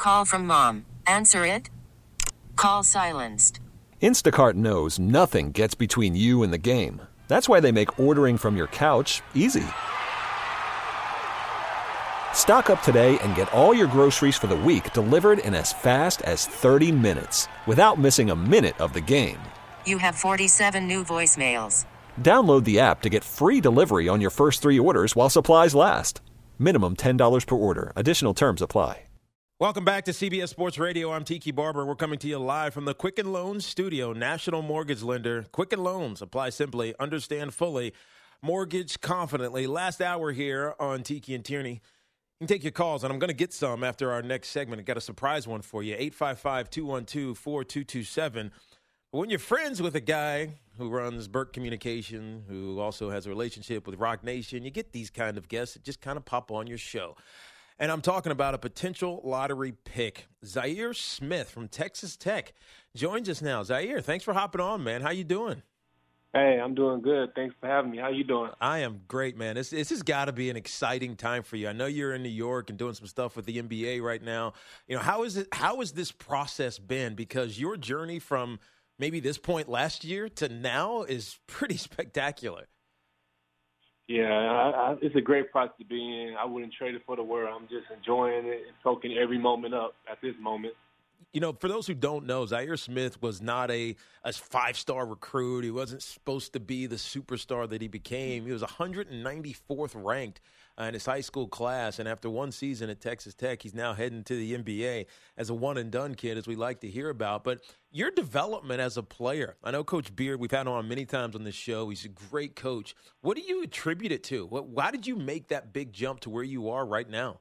Call from mom. Answer it. Call silenced. Instacart knows nothing gets between you and the game. That's why they make ordering from your couch easy. Stock up today and get all your groceries for the week delivered in as fast as 30 minutes without missing a minute of the game. You have 47 new voicemails. Download the app to get free delivery on your first 3 orders while supplies last. Minimum $10 per order. Additional terms apply. Welcome back to CBS Sports Radio. I'm Tiki Barber. We're coming to you live from the Quicken Loans studio. National mortgage lender. Quicken Loans. Apply simply. Understand fully. Mortgage confidently. Last hour here on Tiki and Tierney. You can take your calls, and I'm going to get some after our next segment. I got a surprise one for you. 855-212-4227. When you're friends with a guy who runs Burke Communication, who also has a relationship with Rock Nation, you get these kind of guests that just kind of pop on your show. And I'm talking about a potential lottery pick. Zaire Smith from Texas Tech joins us now. Zaire, thanks for hopping on, man. How you doing? Hey, I'm doing good. Thanks for having me. How you doing? I am great, man. This has got to be an exciting time for you. I know you're in New York and doing some stuff with the NBA right now. You know, how has this process been? Because your journey from maybe this point last year to now is pretty spectacular. Yeah, it's a great process to be in. I wouldn't trade it for the world. I'm just enjoying it and soaking every moment up at this moment. You know, for those who don't know, Zaire Smith was not a 5-star recruit. He wasn't supposed to be the superstar that he became. He was 194th ranked in his high school class. And after one season at Texas Tech, he's now heading to the NBA as a one-and-done kid, as we like to hear about. But your development as a player, I know Coach Beard, we've had him on many times on this show. He's a great coach. What do you attribute it to? Why did you make that big jump to where you are right now?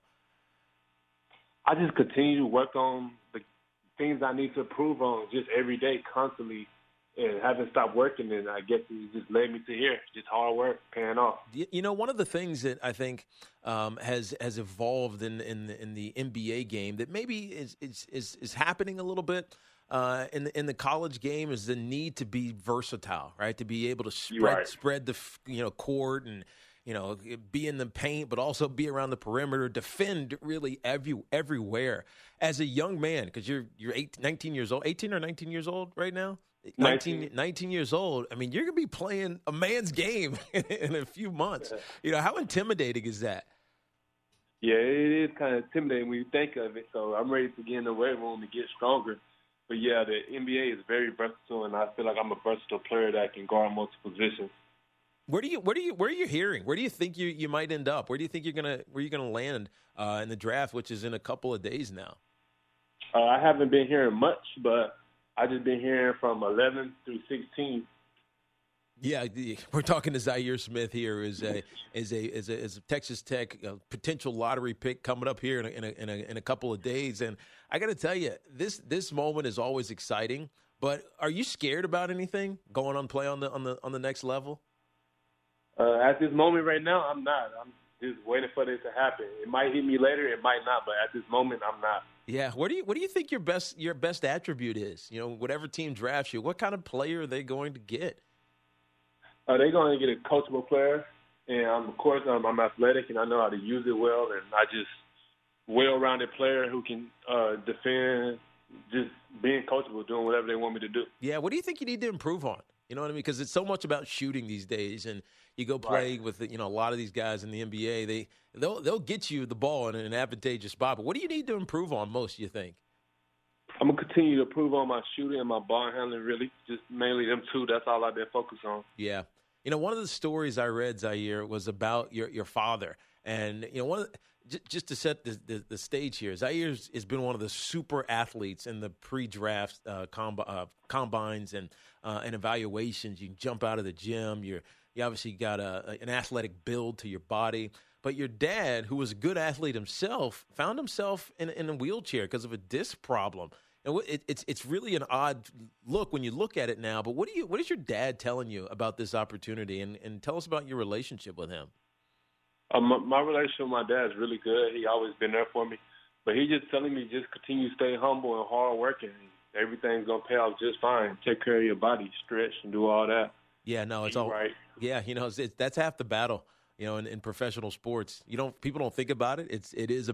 I just continue to work on the things I need to improve on just every day, constantly, and haven't stopped working. And I guess it just led me to here. Just hard work, paying off. You know, one of the things that I think has evolved in the NBA game that maybe is happening a little bit in the college game is the need to be versatile, right? To be able to spread the court and be in the paint, but also be around the perimeter, defend really everywhere. As a young man, because you're 19 years old, 18 or 19 years old right now? 19 years old. I mean, you're going to be playing a man's game in a few months. You know, how intimidating is that? Yeah, it is kind of intimidating when you think of it. So I'm ready to get in the weight room to get stronger. But, yeah, the NBA is very versatile, and I feel like I'm a versatile player that can guard multiple positions. Where are you hearing? Where do you think you might end up? Where do you think you're gonna land in the draft, which is in a couple of days now? I haven't been hearing much, but I just been hearing from 11 through 16. Yeah, we're talking to Zaire Smith here, is a Texas Tech potential lottery pick coming up here in a couple of days. And I got to tell you, this moment is always exciting. But are you scared about anything going on play on the next level? At this moment right now, I'm not. I'm just waiting for this to happen. It might hit me later, it might not, but at this moment, I'm not. Yeah, what do you think your best attribute is? You know, whatever team drafts you, what kind of player are they going to get? They're going to get a coachable player, and of course, I'm athletic and I know how to use it well, and I just well-rounded player who can defend, just being coachable, doing whatever they want me to do. Yeah, what do you think you need to improve on? You know what I mean? Because it's so much about shooting these days, and you go play with a lot of these guys in the NBA. They'll get you the ball in an advantageous spot. But what do you need to improve on most? You think? I'm gonna continue to improve on my shooting and my ball handling. Really, just mainly them two. That's all I've been focused on. Yeah, one of the stories I read, Zaire, was about your father, and just to set the stage here, Zaire has been one of the super athletes in the pre-draft combines and evaluations. You can jump out of the gym. You obviously got an athletic build to your body. But your dad, who was a good athlete himself, found himself in a wheelchair because of a disc problem. And it's really an odd look when you look at it now. But what is your dad telling you about this opportunity? And tell us about your relationship with him. My relationship with my dad is really good. He always been there for me. But he's just telling me just continue to stay humble and hard working. Everything's going to pay off just fine. Take care of your body, stretch, and do all that. Yeah, no, it's all right. Yeah, that's half the battle. In professional sports, people don't think about it. It is about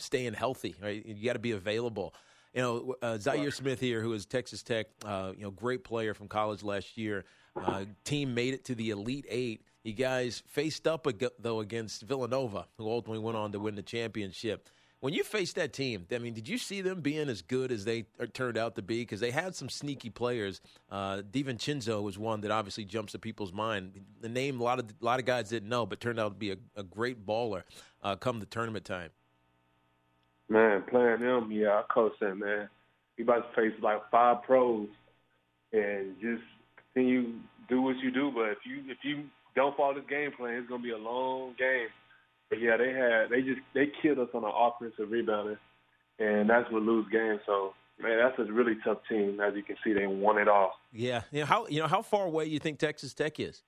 staying healthy, right? You got to be available. Zaire Smith here, who is Texas Tech, great player from college last year. Team made it to the Elite Eight. You guys faced up, though, against Villanova, who ultimately went on to win the championship. When you faced that team, I mean, did you see them being as good as they turned out to be? Because they had some sneaky players. DiVincenzo was one that obviously jumps to people's mind. The name a lot of guys didn't know, but turned out to be a great baller come the tournament time. Man, playing them, I coach them, man. You about to face like 5 pros, and just continue do what you do. But if you don't follow this game plan, it's gonna be a long game. But yeah, they killed us on our offensive rebounding, and that's what lose games. So man, that's a really tough team. As you can see, they won it all. Yeah, how far away you think Texas Tech is?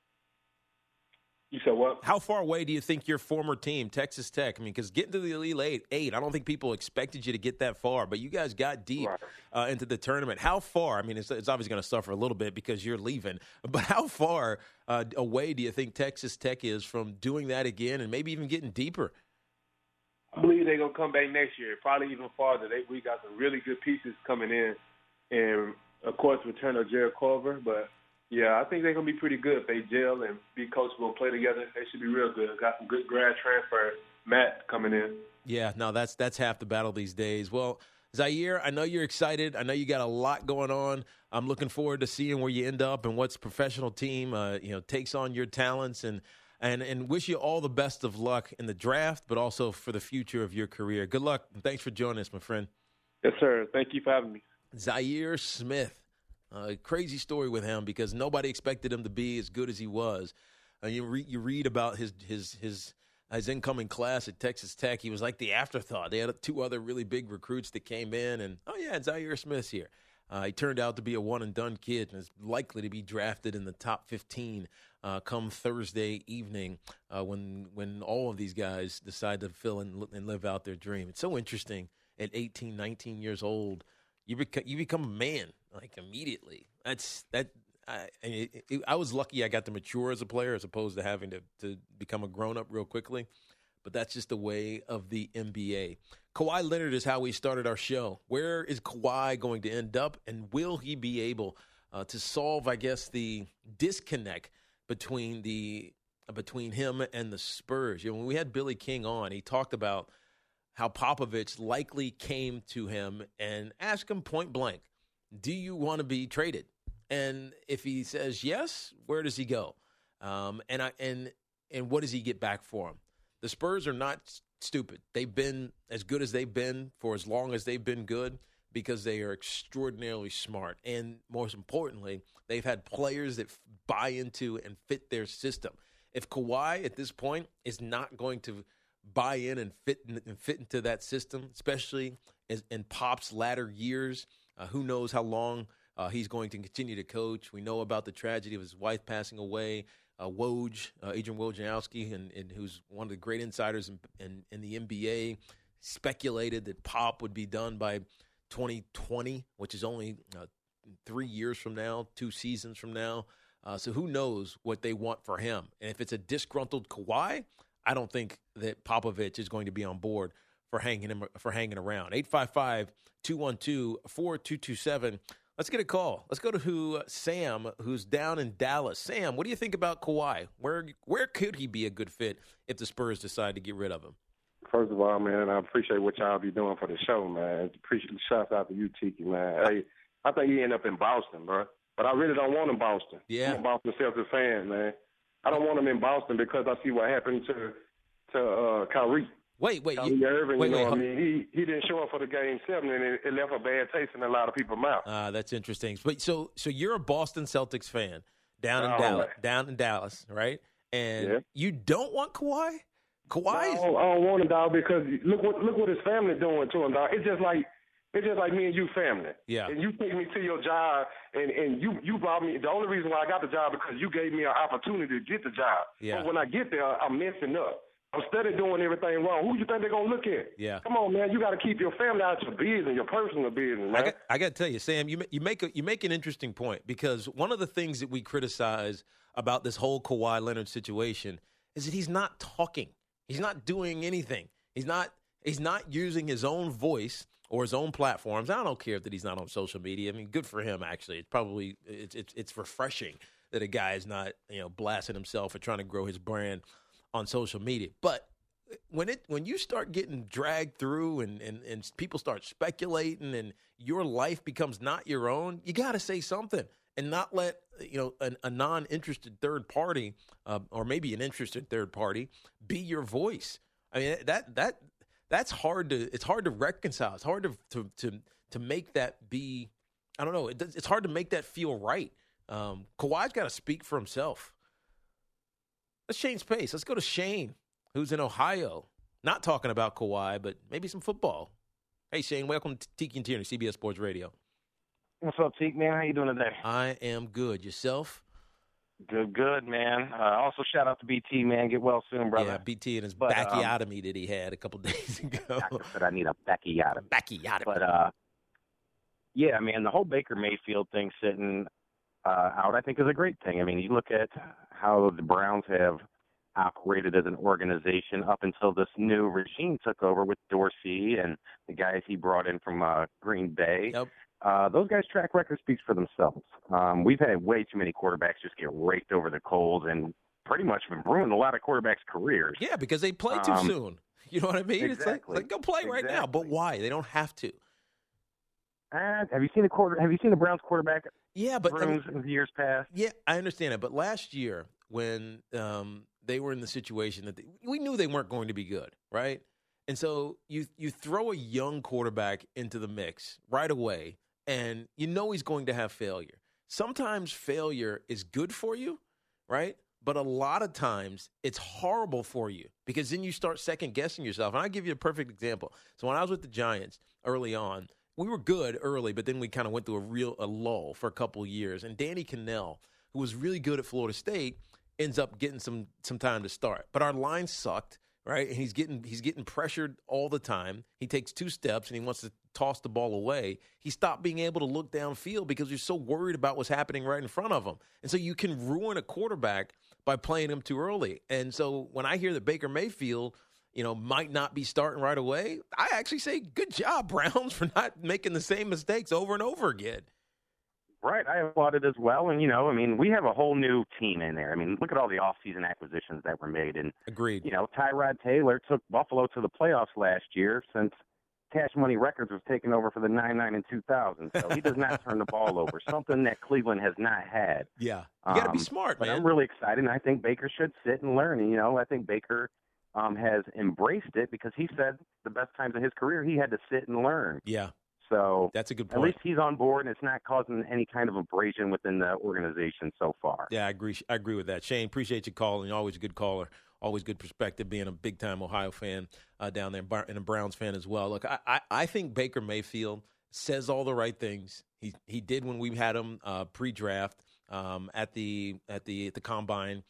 You said what? How far away do you think your former team, Texas Tech? I mean, because getting to the Elite Eight, I don't think people expected you to get that far, but you guys got deep into the tournament. How far? I mean, it's obviously going to suffer a little bit because you're leaving, but how far away do you think Texas Tech is from doing that again and maybe even getting deeper? I believe they're going to come back next year, probably even farther. We got some really good pieces coming in, and, of course, return of Jared Culver, but yeah, I think they're going to be pretty good if they gel and be coachable and play together. They should be real good. Got some good grad transfer. Matt coming in. Yeah, no, that's half the battle these days. Well, Zaire, I know you're excited. I know you got a lot going on. I'm looking forward to seeing where you end up and what's professional team takes on your talents and wish you all the best of luck in the draft, but also for the future of your career. Good luck. And thanks for joining us, my friend. Yes, sir. Thank you for having me. Zaire Smith. Crazy story with him because nobody expected him to be as good as he was. You read about his incoming class at Texas Tech. He was like the afterthought. They had 2 other really big recruits that came in, and Zaire Smith's here. He turned out to be a one-and-done kid and is likely to be drafted in the top 15 come Thursday evening when all of these guys decide to fill and live out their dream. It's so interesting at 18, 19 years old. You become a man like immediately. I was lucky I got to mature as a player as opposed to having to become a grown-up real quickly. But that's just the way of the NBA. Kawhi Leonard is how we started our show. Where is Kawhi going to end up, and will he be able to solve, I guess, the disconnect between him and the Spurs? When we had Billy King on, he talked about how Popovich likely came to him and asked him point blank, do you want to be traded? And if he says yes, where does he go? And what does he get back for him? The Spurs are not stupid. They've been as good as they've been for as long as they've been good because they are extraordinarily smart. And most importantly, they've had players that buy into and fit their system. If Kawhi at this point is not going to buy in and fit into that system, especially in Pop's latter years, who knows how long he's going to continue to coach. We know about the tragedy of his wife passing away. Adrian Wojnarowski, and who's one of the great insiders in the NBA, speculated that Pop would be done by 2020, which is only 3 years from now, 2 seasons from now. So who knows what they want for him. And if it's a disgruntled Kawhi, I don't think that Popovich is going to be on board for hanging around. 855-212-4227. Let's get a call. Let's go to Sam, who's down in Dallas. Sam, what do you think about Kawhi? Where could he be a good fit if the Spurs decide to get rid of him? First of all, man, I appreciate what y'all be doing for the show, man. Appreciate the shout out to you, Tiki, man. Hey, I think he end up in Boston, bro. But I really don't want him in Boston. Yeah. I'm a Boston Celtics fan, man. I don't want him in Boston because I see what happened to Kyrie. Kyrie Irving, I mean, he didn't show up for the Game 7, and it left a bad taste in a lot of people's mouth. That's interesting. But so you're a Boston Celtics fan down in Dallas, right? And you don't want Kawhi? Kawhi? No, I don't want him, dog, because look what his family doing to him, dog. It's just like me and you family. Yeah. And you take me to your job, and you brought me. The only reason why I got the job because you gave me an opportunity to get the job. Yeah. But when I get there, I'm messing up. I'm steady doing everything wrong. Who you think they're going to look at? Yeah. Come on, man. You got to keep your family out your business, your personal business, man. I got to tell you, Sam, you make an interesting point because one of the things that we criticize about this whole Kawhi Leonard situation is that he's not talking. He's not doing anything. He's not He's not using his own voice or his own platforms. I don't care that he's not on social media. I mean, good for him, actually. It's probably it's refreshing that a guy is not, blasting himself or trying to grow his brand on social media. But when you start getting dragged through and people start speculating and your life becomes not your own, you got to say something and not let a non-interested third party or maybe an interested third party be your voice. I mean, that's hard to reconcile. It's hard to make that be. I don't know. It's hard to make that feel right. Kawhi's got to speak for himself. Let's change pace. Let's go to Shane, who's in Ohio. Not talking about Kawhi, but maybe some football. Hey, Shane, welcome to Tiki and Tierney, CBS Sports Radio. What's up, Tiki, man? How you doing today? I am good. Yourself? Good, man. Also, shout out to BT, man. Get well soon, brother. Yeah, BT and his bacchiotomy that he had a couple days ago. Doctor said I need a bacchiotomy. Bacchiotomy. But, yeah, man, the whole Baker Mayfield thing sitting out, I think, is a great thing. I mean, you look at how the Browns have operated as an organization up until this new regime took over with Dorsey and the guys he brought in from Green Bay. Yep. Those guys' track record speaks for themselves. We've had way too many quarterbacks just get raked over the coals and pretty much ruined a lot of quarterbacks' careers. Yeah, because they play too soon. You know what I mean? Exactly. It's like go play right now. But why? They don't have to. Have you seen the Browns quarterback? Yeah, but in years past. Yeah, I understand it. But last year, when they were in the situation that we knew they weren't going to be good, right? And so you throw a young quarterback into the mix right away, and you know he's going to have failure. Sometimes failure is good for you, right? But a lot of times it's horrible for you because then you start second-guessing yourself. And I'll give you a perfect example. So when I was with the Giants early on, we were good early, but then we kind of went through a lull for a couple of years. And Danny Cannell, who was really good at Florida State, ends up getting some time to start. But our line sucked, right? And he's getting pressured all the time. He takes 2 steps and he wants to toss the ball away. He stopped being able to look downfield because you're so worried about what's happening right in front of him. And so you can ruin a quarterback by playing him too early. And so when I hear that Baker Mayfield might not be starting right away, I actually say, good job, Browns, for not making the same mistakes over and over again. Right. I applaud it as well. And, we have a whole new team in there. I mean, look at all the offseason acquisitions that were made. And, agreed. Tyrod Taylor took Buffalo to the playoffs last year since Cash Money Records was taken over for the 99 and 2000. So he does not turn the ball over, something that Cleveland has not had. Yeah. You got to be smart, man. But I'm really excited, and I think Baker should sit and learn. And, I think Baker has embraced it because he said the best times of his career he had to sit and learn. Yeah. So that's a good point. At least he's on board, and it's not causing any kind of abrasion within the organization so far. Yeah, I agree with that. Shane, appreciate you calling. You're always a good caller, always good perspective, being a big-time Ohio fan down there and a Browns fan as well. Look, I think Baker Mayfield says all the right things. He did when we had him pre-draft at the combine.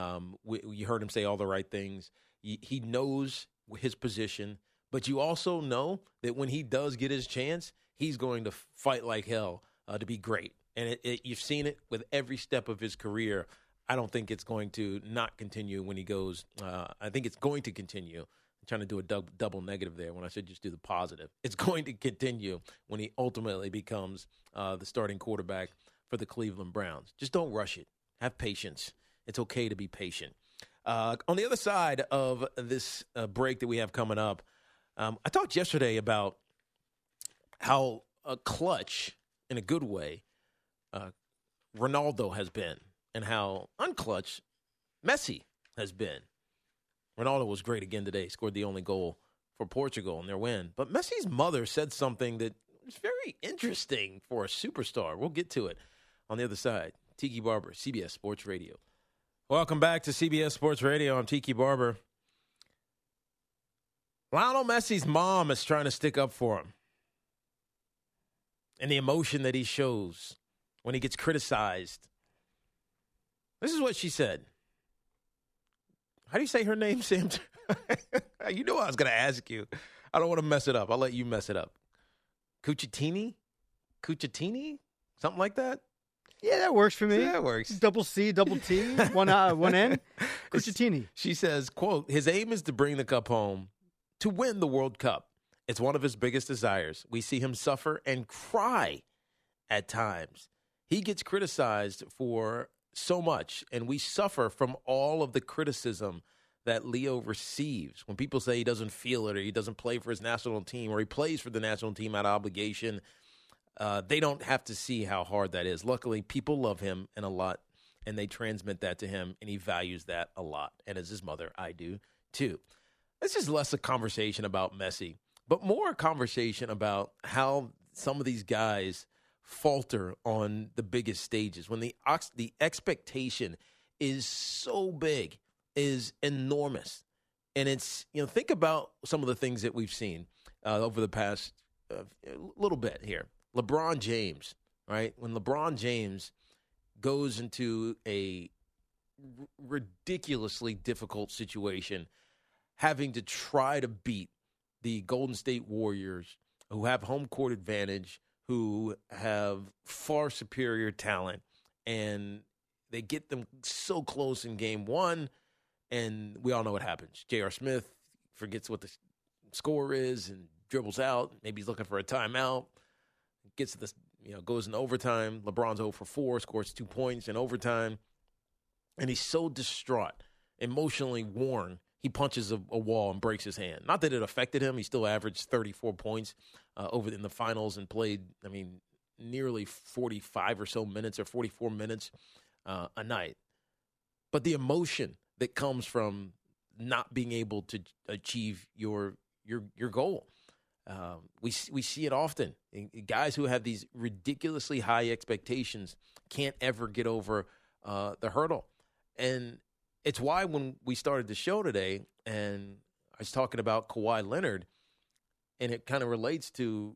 You heard him say all the right things. He knows his position. But you also know that when he does get his chance, he's going to fight like hell to be great. And you've seen it with every step of his career. I don't think it's going to not continue when he goes. I think it's going to continue. I'm trying to do a double negative there when I should just do the positive. It's going to continue when he ultimately becomes the starting quarterback for the Cleveland Browns. Just don't rush it. Have patience. It's okay to be patient. On the other side of this break that we have coming up, I talked yesterday about how clutch, in a good way, Ronaldo has been, and how unclutch Messi has been. Ronaldo was great again today, scored the only goal for Portugal in their win. But Messi's mother said something that was very interesting for a superstar. We'll get to it on the other side. Tiki Barber, CBS Sports Radio. Welcome back to CBS Sports Radio. I'm Tiki Barber. Lionel Messi's mom is trying to stick up for him. And the emotion that he shows when he gets criticized. This is what she said. How do you say her name, Sam? You know I was going to ask you. I don't want to mess it up. I'll let you mess it up. Cuccittini? Something like that? Yeah, that works for me. Yeah, that works. Double C, double T, one N. Cuccittini. She says, quote, his aim is to bring the cup home to win the World Cup. It's one of his biggest desires. We see him suffer and cry at times. He gets criticized for so much, and we suffer from all of the criticism that Leo receives. When people say he doesn't feel it, or he doesn't play for his national team, or he plays for the national team out of obligation, they don't have to see how hard that is. Luckily, people love him and a lot, and they transmit that to him, and he values that a lot. And as his mother, I do too. This is less a conversation about Messi, but more a conversation about how some of these guys falter on the biggest stages when the expectation is so big, is enormous. And it's, think about some of the things that we've seen over the past little bit here. LeBron James, right? When LeBron James goes into a ridiculously difficult situation, having to try to beat the Golden State Warriors, who have home court advantage, who have far superior talent, and they get them so close in game one, and we all know what happens. J.R. Smith forgets what the score is and dribbles out. Maybe he's looking for a timeout. Gets to this, goes in overtime. LeBron's 0 for 4, scores 2 points in overtime. And he's so distraught, emotionally worn, he punches a wall and breaks his hand. Not that it affected him. He still averaged 34 points in the finals and played, nearly 45 or so minutes or 44 minutes a night. But the emotion that comes from not being able to achieve your goal, we see it often. Guys who have these ridiculously high expectations can't ever get over the hurdle. And it's why when we started the show today and I was talking about Kawhi Leonard, and it kind of relates to,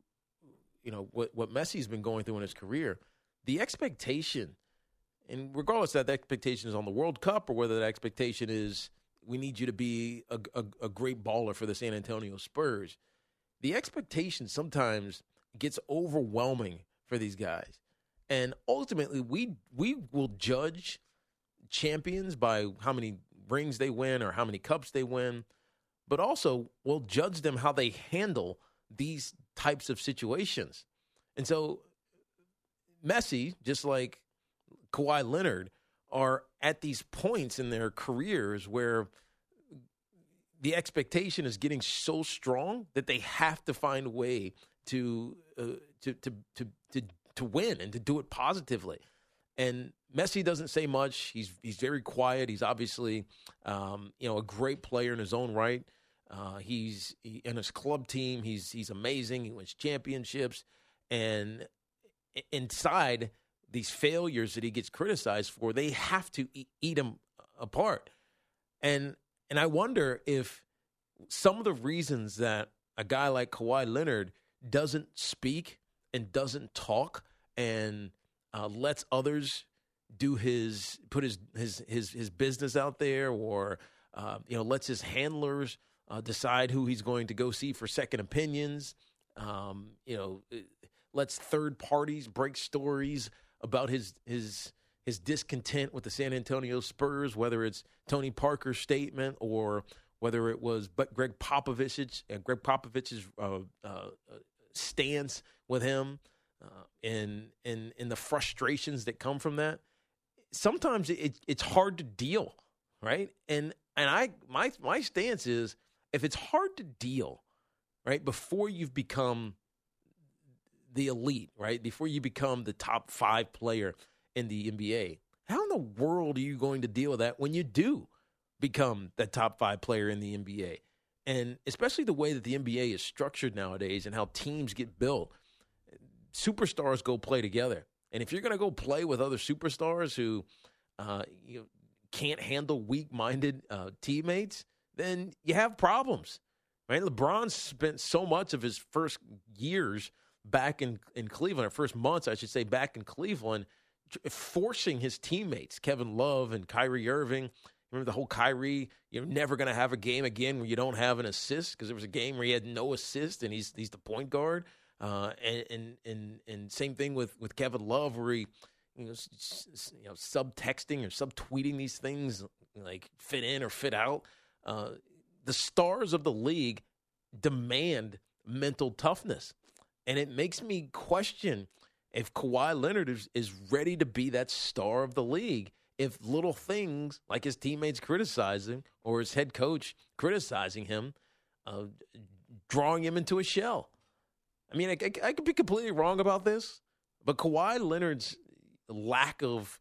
what Messi's been going through in his career, the expectation, and regardless of that expectation is on the World Cup or whether that expectation is we need you to be a great baller for the San Antonio Spurs, the expectation sometimes gets overwhelming for these guys. And ultimately, we will judge champions by how many rings they win or how many cups they win, but also we'll judge them how they handle these types of situations. And so Messi, just like Kawhi Leonard, are at these points in their careers where the expectation is getting so strong that they have to find a way to win and to do it positively. And Messi doesn't say much. He's very quiet. He's obviously a great player in his own right. He's in his club team. He's amazing. He wins championships, and inside these failures that he gets criticized for, they have to eat him apart. And I wonder if some of the reasons that a guy like Kawhi Leonard doesn't speak and doesn't talk and lets others do put his business out there, or lets his handlers decide who he's going to go see for second opinions. Lets third parties break stories about his discontent with the San Antonio Spurs, whether it's Tony Parker's statement or whether it was Greg Popovich's stance with him, and the frustrations that come from that. Sometimes it's hard to deal, right? And my stance is, if it's hard to deal, right, before you've become the elite, right, before you become the top 5 player in the NBA, how in the world are you going to deal with that when you do become the top 5 player in the NBA? And especially the way that the NBA is structured nowadays and how teams get built, superstars go play together. And if you're going to go play with other superstars who can't handle weak-minded teammates, then you have problems, right? LeBron spent so much of his first years back in Cleveland, or first months, I should say, back in Cleveland, forcing his teammates, Kevin Love and Kyrie Irving. Remember the whole Kyrie, you're never going to have a game again where you don't have an assist, because there was a game where he had no assist and he's the point guard. And same thing with Kevin Love, where he sub-texting or sub-tweeting these things like fit in or fit out. The stars of the league demand mental toughness. And it makes me question if Kawhi Leonard is ready to be that star of the league, if little things like his teammates criticizing or his head coach criticizing him, drawing him into a shell. I mean, I could be completely wrong about this, but Kawhi Leonard's lack of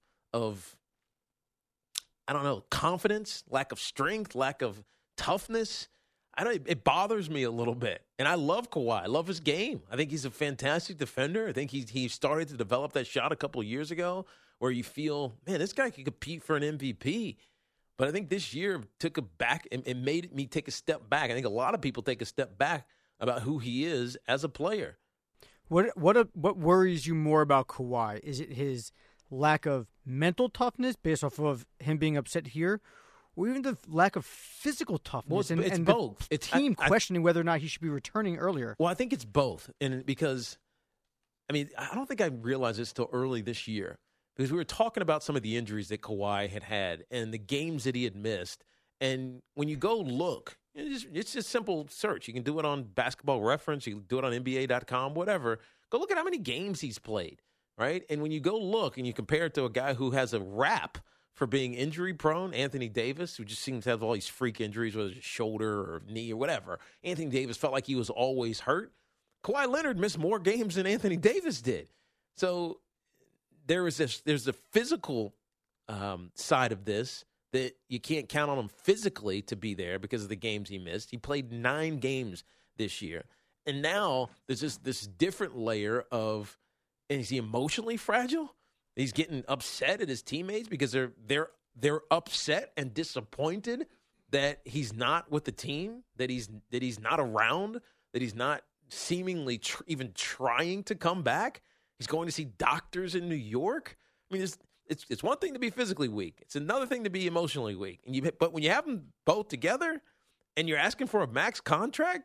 I don't know, confidence, lack of strength, lack of toughness, it bothers me a little bit. And I love Kawhi. I love his game. I think he's a fantastic defender. I think he started to develop that shot a couple of years ago where you feel, man, this guy could compete for an MVP. But I think this year took a back and it made me take a step back. I think a lot of people take a step back about who he is as a player. What worries you more about Kawhi? Is it his lack of mental toughness based off of him being upset here, or even the lack of physical toughness? Well, it's both. The team questioning whether or not he should be returning earlier. Well, I think it's both, and because I mean, I don't think I realized this till early this year because we were talking about some of the injuries that Kawhi had and the games that he had missed. And when you go look, it's just simple search. You can do it on Basketball Reference. You can do it on NBA.com, whatever. Go look at how many games he's played, right? And when you go look and you compare it to a guy who has a rap for being injury-prone, Anthony Davis, who just seems to have all these freak injuries, whether it's shoulder or knee or whatever. Anthony Davis felt like he was always hurt. Kawhi Leonard missed more games than Anthony Davis did. So there's a physical side of this that you can't count on him physically to be there because of the games he missed. He played 9 games this year. And now there's just this different layer of, and is he emotionally fragile? He's getting upset at his teammates because they're upset and disappointed that he's not with the team, that he's not around, that he's not seemingly even trying to come back. He's going to see doctors in New York. I mean, it's one thing to be physically weak. It's another thing to be emotionally weak. But when you have them both together and you're asking for a max contract,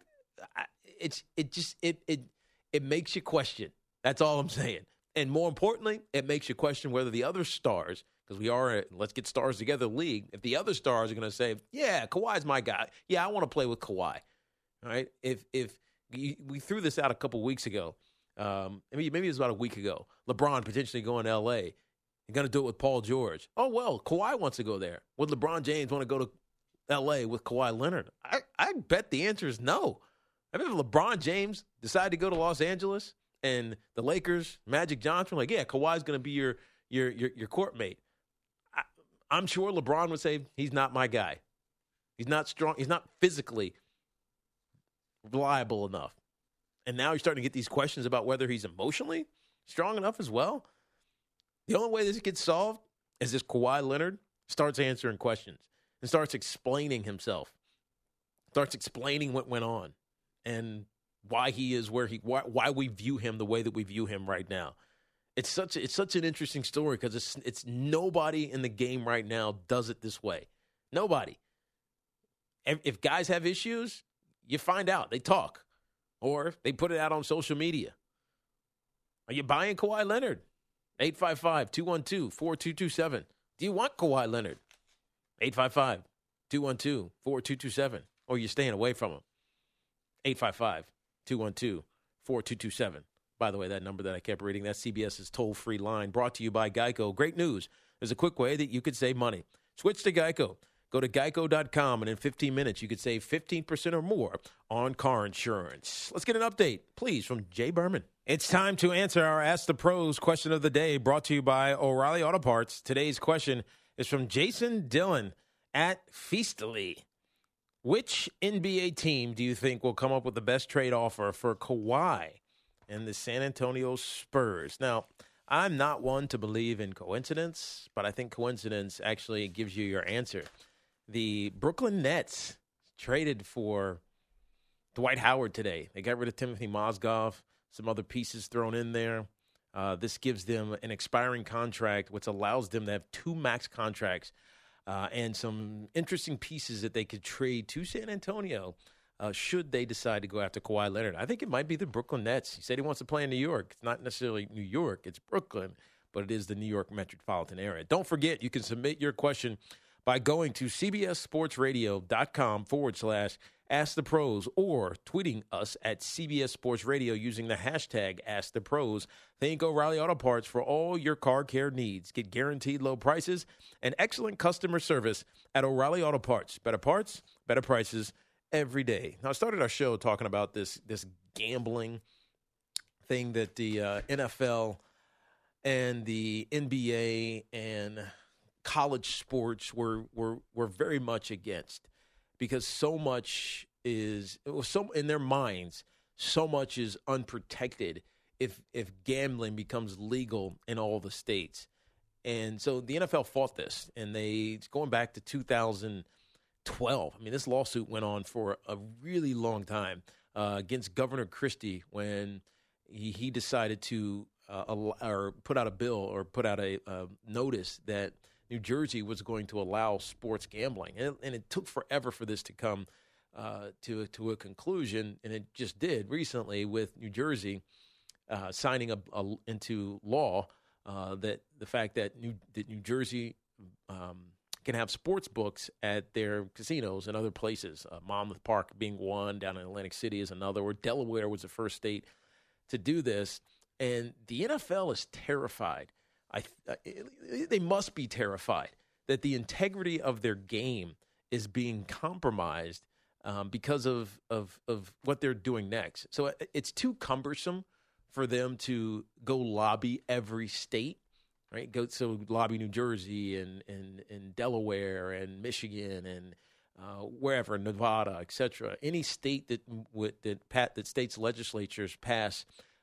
it makes you question. That's all I'm saying. And more importantly, it makes you question whether the other stars, because we are let's get stars together league, if the other stars are going to say, yeah, Kawhi's my guy. Yeah, I want to play with Kawhi. All right? If we threw this out a couple weeks ago, maybe it was about a week ago, LeBron potentially going to L.A., you're going to do it with Paul George. Oh, well, Kawhi wants to go there. Would LeBron James want to go to L.A. with Kawhi Leonard? I bet the answer is no. I mean, if LeBron James decided to go to Los Angeles and the Lakers, Magic Johnson, like, yeah, Kawhi's going to be your court mate. I'm sure LeBron would say, he's not my guy. He's not strong. He's not physically reliable enough. And now you're starting to get these questions about whether he's emotionally strong enough as well. The only way this gets solved is this Kawhi Leonard starts answering questions and starts explaining himself, starts explaining what went on and why he is why we view him the way that we view him right now. It's such an interesting story because it's nobody in the game right now does it this way. Nobody. If guys have issues, you find out. They talk. Or they put it out on social media. Are you buying Kawhi Leonard? 855-212-4227. Do you want Kawhi Leonard? 855-212-4227. Or you're staying away from him. 855-212-4227. By the way, that number that I kept reading, that's CBS's toll-free line, brought to you by Geico. Great news. There's a quick way that you could save money. Switch to Geico. Go to geico.com, and in 15 minutes, you could save 15% or more on car insurance. Let's get an update, please, from Jay Berman. It's time to answer our Ask the Pros question of the day, brought to you by O'Reilly Auto Parts. Today's question is from Jason Dillon at Feastly. Which NBA team do you think will come up with the best trade offer for Kawhi and the San Antonio Spurs? Now, I'm not one to believe in coincidence, but I think coincidence actually gives you your answer. The Brooklyn Nets traded for Dwight Howard today. They got rid of Timothy Mozgov, some other pieces thrown in there. This gives them an expiring contract, which allows them to have 2 max contracts and some interesting pieces that they could trade to San Antonio should they decide to go after Kawhi Leonard. I think it might be the Brooklyn Nets. He said he wants to play in New York. It's not necessarily New York. It's Brooklyn, but it is the New York metropolitan area. Don't forget, you can submit your question by going to cbssportsradio.com/AskThePros or tweeting us at CBS Sports Radio using the hashtag AskThePros. Thank O'Reilly Auto Parts for all your car care needs. Get guaranteed low prices and excellent customer service at O'Reilly Auto Parts. Better parts, better prices every day. Now, I started our show talking about this gambling thing that the NFL and the NBA and college sports were very much against, because so much is in their minds, so much is unprotected if gambling becomes legal in all the states. And so the NFL fought this, and it's going back to 2012. I mean, this lawsuit went on for a really long time against Governor Christie when he decided to put out a notice that New Jersey was going to allow sports gambling. And it took forever for this to come to a conclusion, and it just did recently with New Jersey signing into law that the fact that New Jersey can have sports books at their casinos and other places. Monmouth Park being one, down in Atlantic City is another, where Delaware was the first state to do this. And the NFL is terrified. They must be terrified that the integrity of their game is being compromised because of what they're doing next. So it's too cumbersome for them to go lobby every state, right? Lobby New Jersey and Delaware and Michigan and wherever, Nevada, et cetera. Any state that states legislatures pass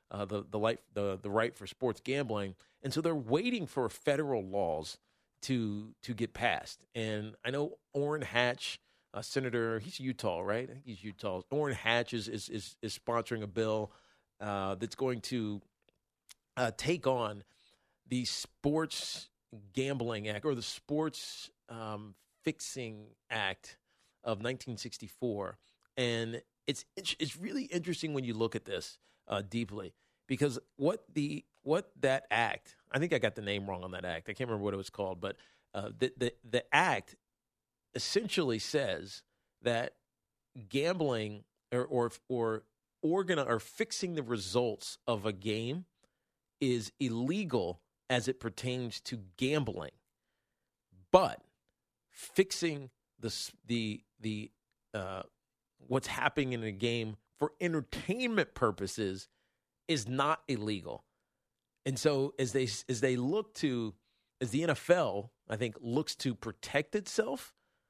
the right for sports gambling. And so they're waiting for federal laws to get passed. And I know Orrin Hatch, Senator, he's Utah, right? I think he's Utah. Orrin Hatch is sponsoring a bill that's going to take on the Sports Gambling Act, or the Sports Fixing Act of 1964. And it's really interesting when you look at this deeply, because what that act, I think I got the name wrong on that act. I can't remember what it was called, but the act essentially says that gambling or fixing the results of a game is illegal as it pertains to gambling, but fixing the what's happening in a game for entertainment purposes is not illegal. And so as the NFL, I think, looks to protect itself,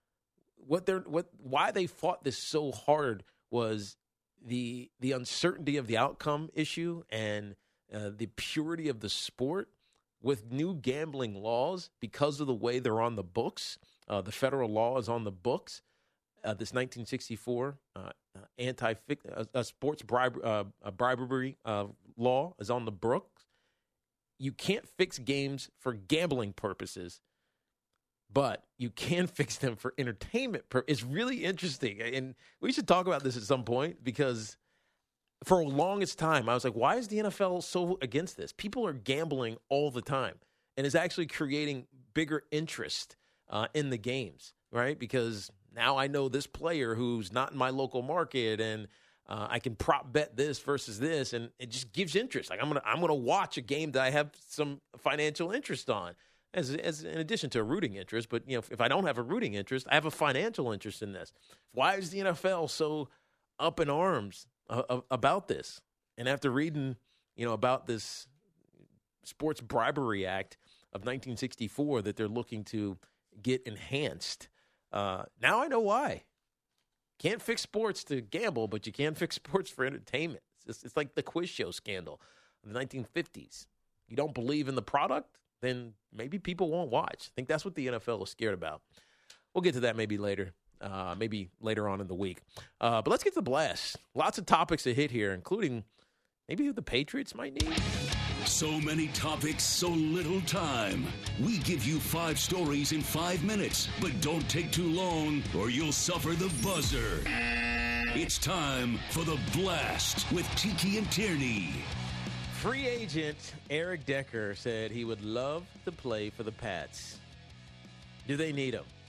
why they fought this so hard was the uncertainty of the outcome issue and the purity of the sport. With new gambling laws, because of the way they're on the books, the federal law is on the books. This 1964 sports bribery law is on the books. You can't fix games for gambling purposes, but you can fix them for entertainment purposes. It's really interesting, and we should talk about this at some point, because for the longest time, I was like, why is the NFL so against this? People are gambling all the time, and it's actually creating bigger interest in the games, right? Because now I know this player who's not in my local market, and I can prop bet this versus this, and it just gives interest. Like I'm gonna watch a game that I have some financial interest on, as in addition to a rooting interest. But if I don't have a rooting interest, I have a financial interest in this. Why is the NFL so up in arms about this? And after reading, about this Sports Bribery Act of 1964 that they're looking to get enhanced, now I know why. Can't fix sports to gamble, but you can fix sports for entertainment. It's like the quiz show scandal of the 1950s. You don't believe in the product, then maybe people won't watch. I think that's what the NFL is scared about. We'll get to that maybe later. Maybe later on in the week. But let's get to the blast. Lots of topics to hit here, including maybe who the Patriots might need. So many topics, so little time. We give you 5 stories in 5 minutes, but don't take too long or you'll suffer the buzzer. It's time for the blast with Tiki and Tierney. Free agent Eric Decker said he would love to play for the Pats. Do they need him?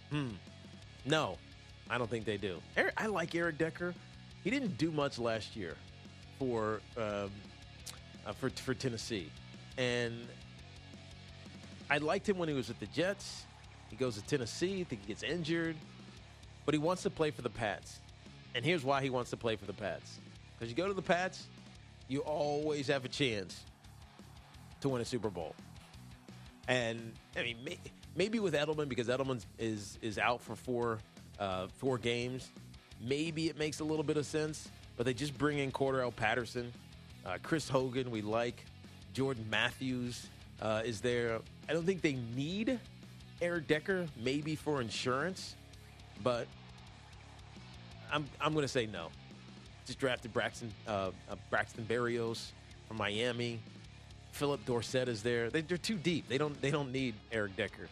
No, I don't think they do. I like Eric Decker. He didn't do much last year for Tennessee, and I liked him when he was with the Jets. He goes to Tennessee. I think he gets injured, but he wants to play for the Pats. And here's why he wants to play for the Pats: because you go to the Pats, you always have a chance to win a Super Bowl. And I mean, maybe with Edelman, because Edelman is out for four games, maybe it makes a little bit of sense. But they just bring in Cordarrelle Patterson, Chris Hogan. We like Jordan Matthews is there. I don't think they need Eric Decker, maybe for insurance, but I'm going to say no. Just drafted Braxton Berrios from Miami. Philip Dorsett is there. They're too deep. They don't need Eric Decker.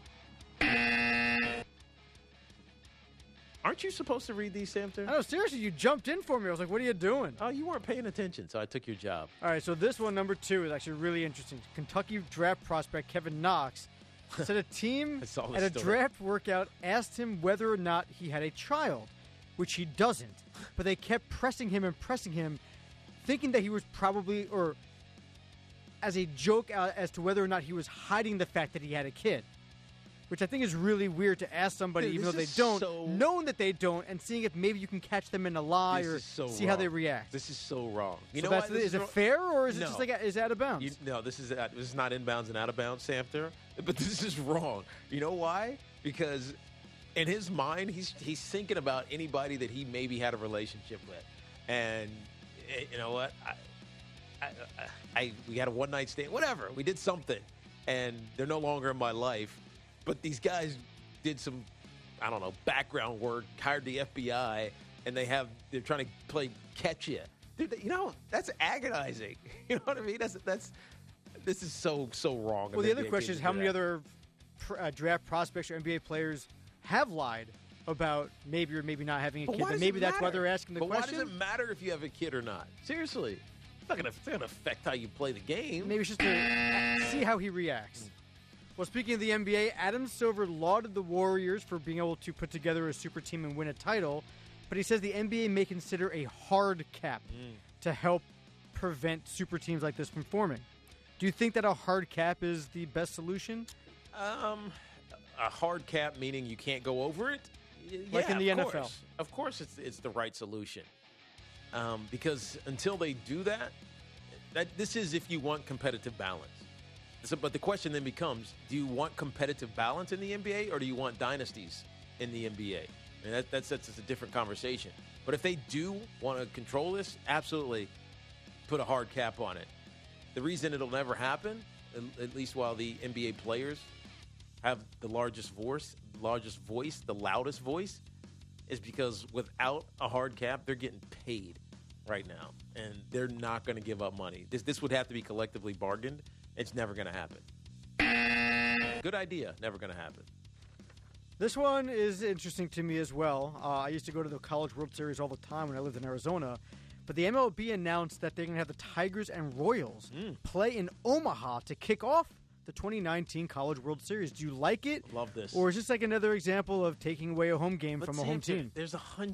Aren't you supposed to read these, Samter? No, seriously, you jumped in for me. I was like, what are you doing? Oh, you weren't paying attention, so I took your job. All right, so this one, number 2, is actually really interesting. Kentucky draft prospect Kevin Knox said a team at a draft workout asked him whether or not he had a child, which he doesn't. But they kept pressing him, thinking that he was probably, or as a joke as to whether or not he was hiding the fact that he had a kid. Which I think is really weird to ask somebody, even though they don't, knowing that they don't, and seeing if maybe you can catch them in a lie or see how they react. This is so wrong. You know what? Is it fair, or is it just like is it out of bounds? No, this is not inbounds and out of bounds, Samter. But this is wrong. You know why? Because in his mind, he's thinking about anybody that he maybe had a relationship with, and you know what? We had a one-night stand, whatever. We did something, and they're no longer in my life. But these guys did some, I don't know, background work, hired the FBI, and they're trying to play catch you. Dude, you know, that's agonizing. You know what I mean? This is so wrong. Well, the other question is how many other draft prospects or NBA players have lied about maybe or maybe not having a kid? And maybe that's why they're asking the question. Why does it matter if you have a kid or not? Seriously. It's not going to affect how you play the game. Maybe it's just to see how he reacts. Well, speaking of the NBA, Adam Silver lauded the Warriors for being able to put together a super team and win a title, but he says the NBA may consider a hard cap to help prevent super teams like this from forming. Do you think that a hard cap is the best solution? A hard cap meaning you can't go over it? Like in the NFL. Of course it's the right solution. Because until they do that, this is if you want competitive balance. But the question then becomes, do you want competitive balance in the NBA or do you want dynasties in the NBA? And that's a different conversation. But if they do want to control this, absolutely put a hard cap on it. The reason it'll never happen, at least while the NBA players have the largest voice, the loudest voice, is because without a hard cap, they're getting paid right now. And they're not going to give up money. This would have to be collectively bargained. It's never going to happen. Good idea. Never going to happen. This one is interesting to me as well. I used to go to the College World Series all the time when I lived in Arizona. But the MLB announced that they're going to have the Tigers and Royals play in Omaha to kick off the 2019 College World Series. Do you like it? Love this. Or is this like another example of taking away a home game from a home team? There's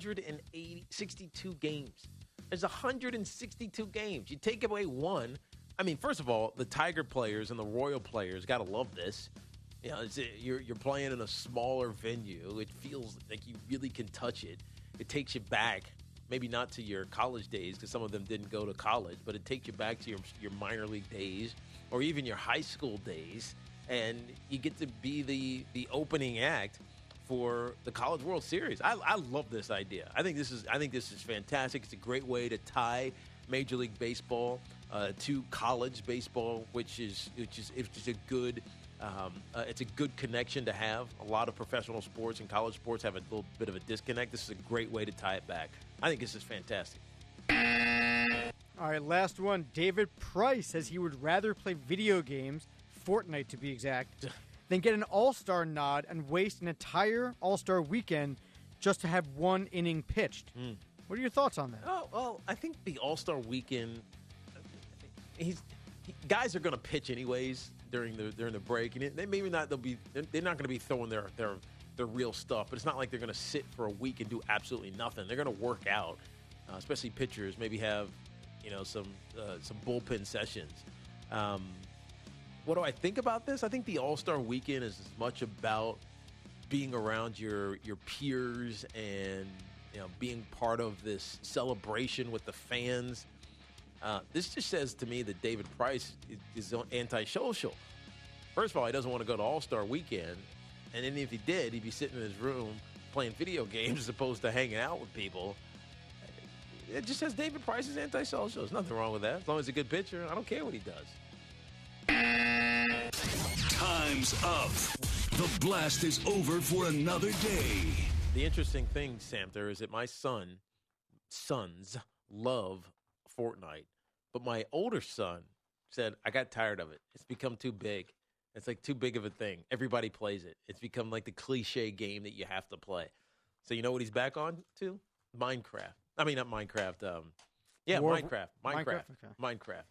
162 games. There's 162 games. You take away one. I mean, first of all, the Tiger players and the Royal players got to love this. You know, you're playing in a smaller venue. It feels like you really can touch it. It takes you back, maybe not to your college days because some of them didn't go to college, but it takes you back to your minor league days or even your high school days, and you get to be the opening act for the College World Series. I love this idea. I think this is fantastic. It's a great way to tie Major League Baseball to college baseball, which is a good it's a good connection to have. A lot of professional sports and college sports have a little bit of a disconnect. This is a great way to tie it back. I think this is fantastic. All right, last one. David Price says he would rather play video games, Fortnite to be exact, than get an All-Star nod and waste an entire All-Star weekend just to have one inning pitched. What are your thoughts on that? Oh, well, I think the All-Star weekend, guys are going to pitch anyways during the break, and they're not going to be throwing their their real stuff. But it's not like they're going to sit for a week and do absolutely nothing. They're going to work out, especially pitchers. Maybe have some bullpen sessions. What do I think about this? I think the All-Star Weekend is as much about being around your peers and being part of this celebration with the fans. This just says to me that David Price is anti-social. First of all, he doesn't want to go to All-Star Weekend, and then if he did, he'd be sitting in his room playing video games as opposed to hanging out with people. It just says David Price is anti-social. There's nothing wrong with that. As long as he's a good pitcher, I don't care what he does. Time's up. The blast is over for another day. The interesting thing, Samter, is that my sons love Fortnite, but my older son said, I got tired of it. It's become too big. It's like too big of a thing. Everybody plays it. It's become like the cliche game that you have to play. So you know what he's back on to? Minecraft. I mean, not Minecraft. Minecraft. Okay. Minecraft.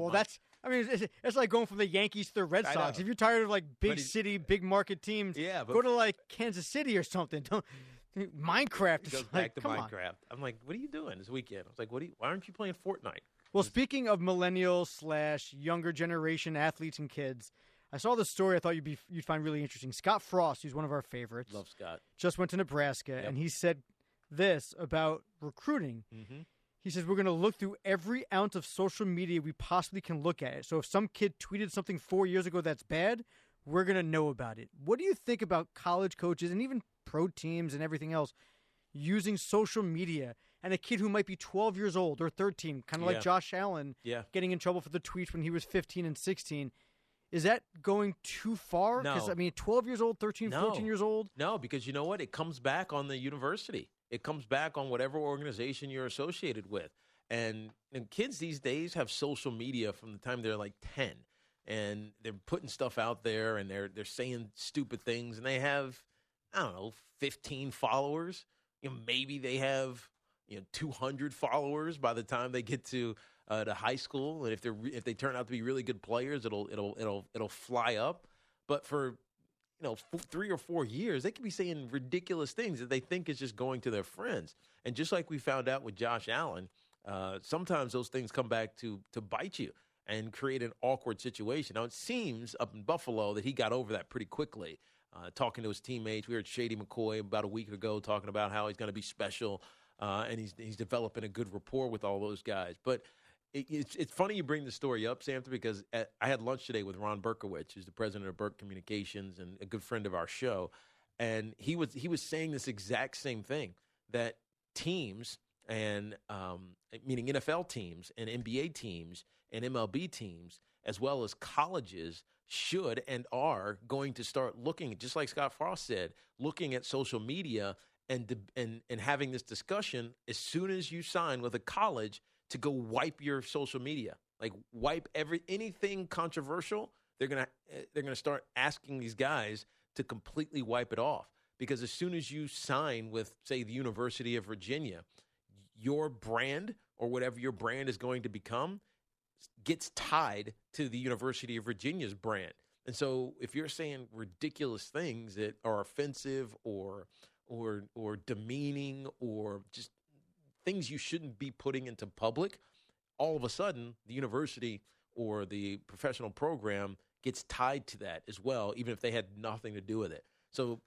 It's like going from the Yankees to the Red Sox. If you're tired of like big city, big market teams, go to like Kansas City or something. Minecraft. He goes back to Minecraft. I'm like, what are you doing this weekend? I was like, why aren't you playing Fortnite? Well, speaking of millennials / younger generation athletes and kids, I saw this story I thought you'd find really interesting. Scott Frost, who's one of our favorites, love Scott, just went to Nebraska, and he said this about recruiting. Mm-hmm. He says, we're going to look through every ounce of social media we possibly can look at it. So if some kid tweeted something 4 years ago that's bad, we're going to know about it. What do you think about college coaches and even pro teams and everything else using social media and a kid who might be 12 years old or 13, kind of like Josh Allen, getting in trouble for the tweets when he was 15 and 16? Is that going too far? No. Because, 12 years old, 13, 14 years old? No, because you know what? It comes back on the university. It comes back on whatever organization you're associated with. And kids these days have social media from the time they're like 10. And they're putting stuff out there, and they're saying stupid things. And they have, 15 followers. Maybe they have 200 followers by the time they get to high school. And if they turn out to be really good players, it'll fly up. But for 3 or 4 years, they could be saying ridiculous things that they think is just going to their friends. And just like we found out with Josh Allen, sometimes those things come back to bite you and create an awkward situation. Now, it seems up in Buffalo that he got over that pretty quickly. Talking to his teammates, we heard Shady McCoy about a week ago talking about how he's going to be special, and he's developing a good rapport with all those guys. But it's funny you bring the story up, Samter, because I had lunch today with Ron Berkowitz, who's the president of Burke Communications and a good friend of our show, and he was saying this exact same thing, that teams and meaning NFL teams and NBA teams and MLB teams, as well as colleges, should and are going to start looking, just like Scott Frost said, looking at social media and having this discussion as soon as you sign with a college to go wipe your social media, like wipe anything controversial. They're gonna start asking these guys to completely wipe it off, because as soon as you sign with, say, the University of Virginia, your brand or whatever your brand is going to become gets tied to the University of Virginia's brand. And so if you're saying ridiculous things that are offensive or demeaning or just things you shouldn't be putting into public, all of a sudden the university or the professional program gets tied to that as well, even if they had nothing to do with it. So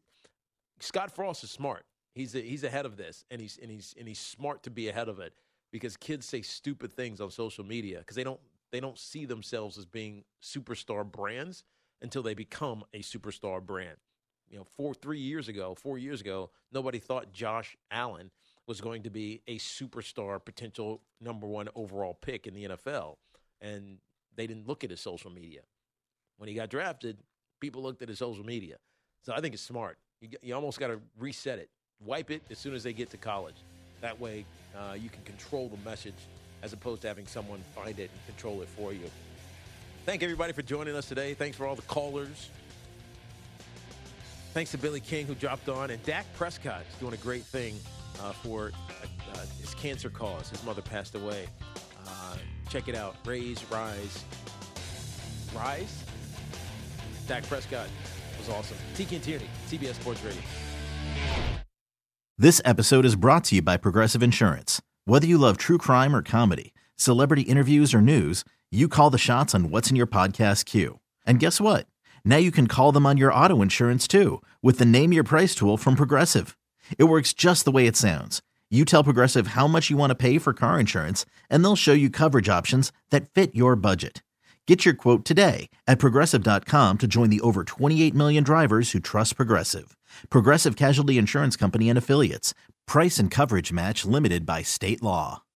Scott Frost is smart. He's ahead of this, and he's smart to be ahead of it, because kids say stupid things on social media because they don't see themselves as being superstar brands until they become a superstar brand. 4 years ago, nobody thought Josh Allen was going to be a superstar, potential number 1 overall pick in the NFL, and they didn't look at his social media. When he got drafted, people looked at his social media. So I think it's smart. You almost got to reset it. Wipe it as soon as they get to college. That way you can control the message as opposed to having someone find it and control it for you. Thank everybody for joining us today. Thanks for all the callers. Thanks to Billy King, who dropped on. And Dak Prescott is doing a great thing for his cancer cause. His mother passed away. Check it out. Rise. Dak Prescott was awesome. Tiki and Tierney, CBS Sports Radio. This episode is brought to you by Progressive Insurance. Whether you love true crime or comedy, celebrity interviews or news, you call the shots on what's in your podcast queue. And guess what? Now you can call them on your auto insurance too with the Name Your Price tool from Progressive. It works just the way it sounds. You tell Progressive how much you want to pay for car insurance, and they'll show you coverage options that fit your budget. Get your quote today at Progressive.com to join the over 28 million drivers who trust Progressive. Progressive Casualty Insurance Company and Affiliates. Price and coverage match limited by state law.